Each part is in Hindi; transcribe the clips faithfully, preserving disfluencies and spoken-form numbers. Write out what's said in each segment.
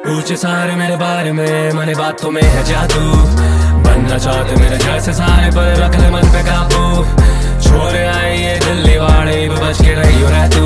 पूछे सारे मेरे बारे में, मने बातों में है जादू। बनना चाहते मेरे जैसे सारे, पर रख ले मन पे काबू। छोरे आए ये दिल्ली वाले, बच के रही हो रह तू।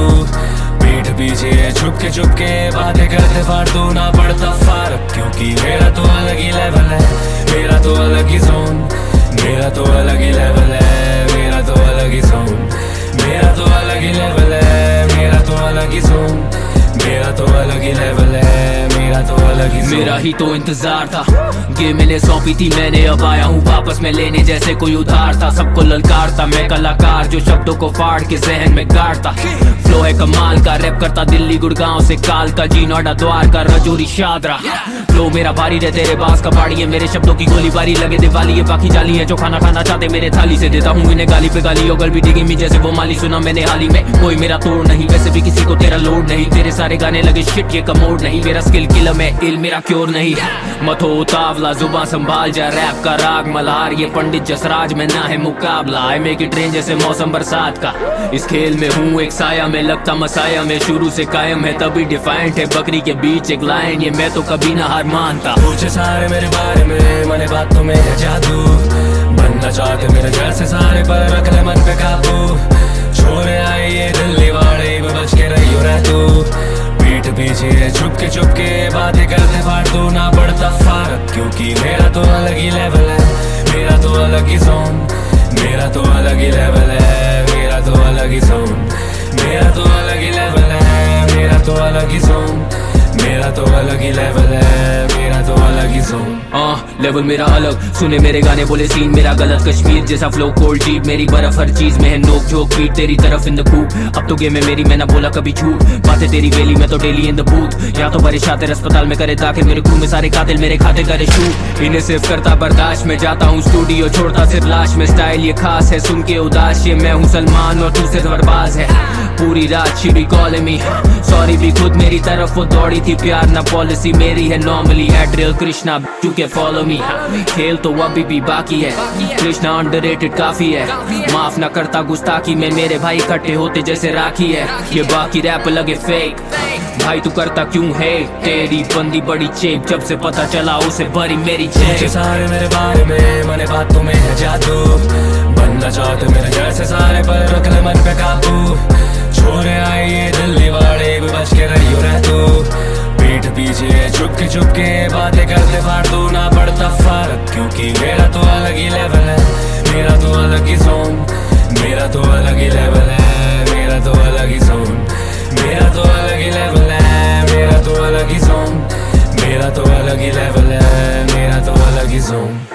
पीठ पीछे छुप के छुप के बातें करते फालतू, ना पड़ता फर्क क्योंकि मेरा तो अलग ही लेवल है। मेरा तो अलग ही जोन, मेरा तो अलग ही लेवल है। मेरा तो अलग ही जोन, मेरा तो अलग ही लेवल है। मेरा तो अलग ही जोन, मेरा तो अलग ही लेवल है। मेरा तो अलग ही मेरा ही तो इंतजार था, गेम मैंने सौंपी थी, मैंने अब आया हूँ वापस में लेने जैसे कोई उधार था। सबको ललकारता मैं कलाकार, जो शब्दों को फाड़ के जहन में गाड़ता। फ्लो है कमाल का, रैप करता दिल्ली गुड़गांव से काल का, जी नोएडा द्वार का, रजौरी शादरा। फ्लो मेरा भारी रहे तेरे बास का बाड़ी है, मेरे शब्दों की गोलीबारी लगे दिवाली है। बाकी जाली है जो खाना खाना चाहते मेरे थाली से, देता हूँ इन्हें गाली पे गाली। ओगल भी डिगी में जैसे वो माली, सुना मैंने हाल ही में। कोई मेरा तोड़ नहीं, वैसे भी किसी को तेरा लोड नहीं। तेरे सारे गाने लगे शिट, ये कमोड नहीं। मेरा स्किल किलर में इल, मेरा क्योर नहीं। मत हो तावला, जुबान संभाल जा, रैप का राग मल्हार। ये पंडित जसराज में ना है मुकाबला। आई मेक इट रेन जैसे मौसम बरसात का। इस खेल में हूँ एक साया में, लगता मसाया में शुरू से कायम है, तभी डिफाइंट है बकरी के बीच एक लाइन। ये मैं तो कभी ना हार मानता। पूछे सारे मेरे बारे में, मने बातों में है जादू। बनना चाहते मेरे जैसे सारे, पर रख ले मन पे काबू। छोरे आए ये दिल्ली वाले, बच के रही हो रह तू। पीठ पीछे छुप के छुप के बातें करते फालतू, ना पड़ता फर्क क्योंकि मेरा तो अलग ही लेवल है। मेरा तो अलग ही जोन, मेरा तो अलग ही लेवल है। मेरा तो अलग ही जोन, मेरा तो अलग ही लेवल है। मेरा तो अलग ही जोन, मेरा तो अलग ही लेवल है। मेरा तो अलग ही जोन। हाँ लेवल मेरा अलग, सुने मेरे गाने बोले सीन मेरा गलत। कश्मीर जैसा फ्लो कोल्ड डीप, मेरी बर्फ हर चीज में है नोक झोंक। पीट तेरी तरफ इन द कूप, अब तो गेम है मेरी, मैं ना बोला कभी झूठ। बातें तेरी वेली में तो डेली इन द बूथ। या तो बारिश आते अस्पताल में करे दाखिल, मेरे क्रू में सारे कातिल मेरे खाते करे शूट। इन्हें सिर्फ करता बर्दाश्त, में जाता हूँ स्टूडियो छोड़ता सिर्फ लाश में। स्टाइल ये खास है, सुन के उदास, ये मैं हूँ सलमान और तू सिर्फ बर्बाज है। पूरी रात she be calling me, sorry भी खुद मेरी तरफ वो दौड़ी थी। प्यार ना पॉलिसी मेरी है normally, Adriel Krishna you can follow me. खेल तो अभी भी बाकी है, कृष्णा अंडररेटेड काफी है। माफ ना करता गुस्ताखी में, मेरे भाई इकट्ठे होते जैसे राखी है। ये बाकी रैप लगे फेक, भाई तू करता क्यों है? तेरी बंदी बड़ी चेप, जब से पता चला उसे भरी मेरी चेप। सारे मेरे बारे में, मने बातों में है जादू। बनना चाहते मेरे जैसे सारे, पर रख ले मन पे काबू। छोरे आए ये दिल्ली वाले, बच के रही हो रह तू। पीठ पीछे छुप के छुप के बातें करते फालतू, ना पड़ता फर्क क्योंकि मेरा तो अलग ही लेवल है। मेरा तो अलग ही जोन, मेरा तो अलग ही लेवल है। मेरा तो अलग ही जोन, मेरा तो अलग ही लेवल है। मेरा तो अलग ही जोन, मेरा तो अलग ही लेवल है। मेरा तो अलग ही जोन।